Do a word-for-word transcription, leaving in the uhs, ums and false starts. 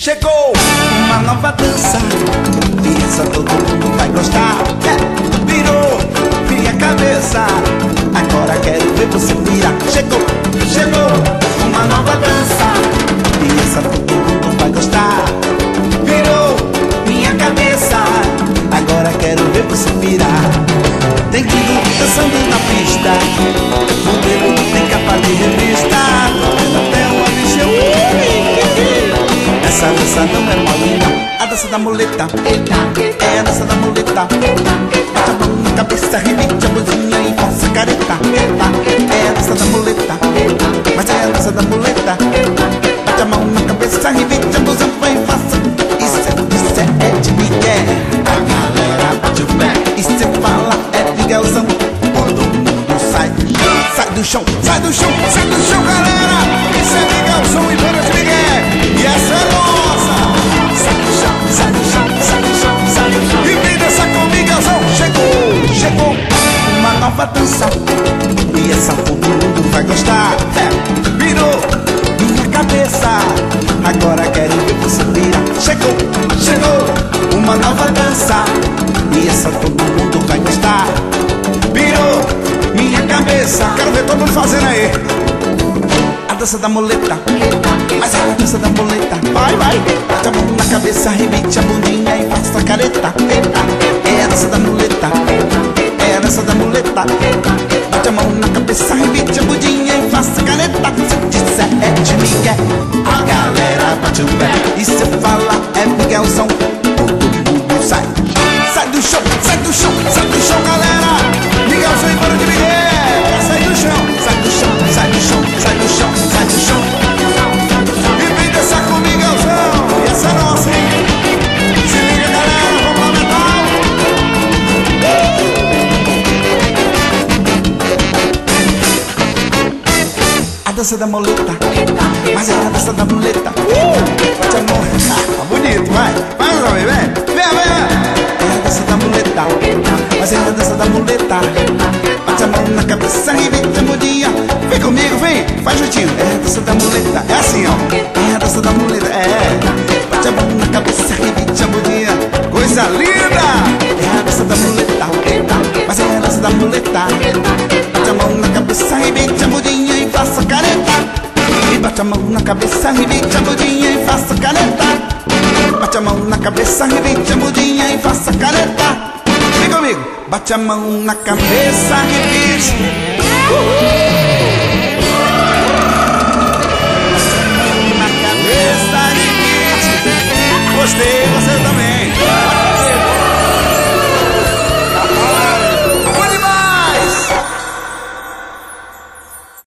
Chegou uma nova dança e essa todo mundo vai gostar. É, virou minha cabeça, agora quero ver você virar. Chegou, chegou uma nova dança e essa todo mundo vai gostar. Virou minha cabeça, agora quero ver você virar. Tem tudo dançando na pista, modelo tem capa de revista, até uma bicha. Essa dança não é molinha, a dança da muleta. É a dança da muleta. Bate a mão na cabeça, rebite a blusinha e faça careta. É a dança da muleta, mas é a dança da muleta. Bate a mão na cabeça, rebite a blusinha e faça. Isso é, isso é, é de Miguel. A galera bate o pé e cê fala é Miguelzão. Todo mundo sai, sai do chão, sai do chão, sai do chão, galera. Isso é Miguelzão e banda de Miguel. E essa é nossa. Sai do chão, sai do chão, sai do chão, sai do chão. E vem dançar com Miguelzão. Chegou, chegou uma nova dança e essa todo mundo vai gostar. É, virou minha cabeça, agora quero ver você virar. Chegou, chegou uma nova dança e essa todo mundo vai gostar. Virou minha cabeça, quero ver todo mundo fazendo aí. A dança da muleta, mas é a dança da muleta. Vai, vai, bate a mão na cabeça, rebite a bundinha e faça a careta. É a dança da muleta, é a dança da muleta. Bate a mão na cabeça, rebite a bundinha e faça a careta. Se disser é de Miguel, a galera bate o pé. E se fala é Miguelzão, todo mundo sai. Sai do chão, sai do chão, sai do chão, galera. Miguelzão e banda de Miguel. Quer sair do chão, sai do chão, sai do chão, sai do chão, sai do chão. E vem dançar com Miguelzão. E essa é nossa, hein? Se liga, galera, vamos lá, metal. A dança da muleta, mas é a dança da muleta. Uh! Bate a mão, tá bonito, vai. Vai, meu homem, vem, vem, vem. É a dança da muleta, mas é a dança da muleta. Bate a mão na cabeça, rebite a mudinha. Vem comigo, vem, faz juntinho. É a dança da muleta, é assim, ó. É a dança da muleta, é. Bate a mão na cabeça, rebite a mudinha. Coisa linda! É a dança da muleta, mas é a dança da muleta. Bate a mão na cabeça, rebite a mudinha e faça careta. E bate a mão na cabeça, rebite a mudinha e faça careta. Bate a mão na cabeça, rebite a mudinha e faça careta. Vem comigo, bate a mão na cabeça, rebite. Bate a mão na cabeça, rebite. Gostei, você também.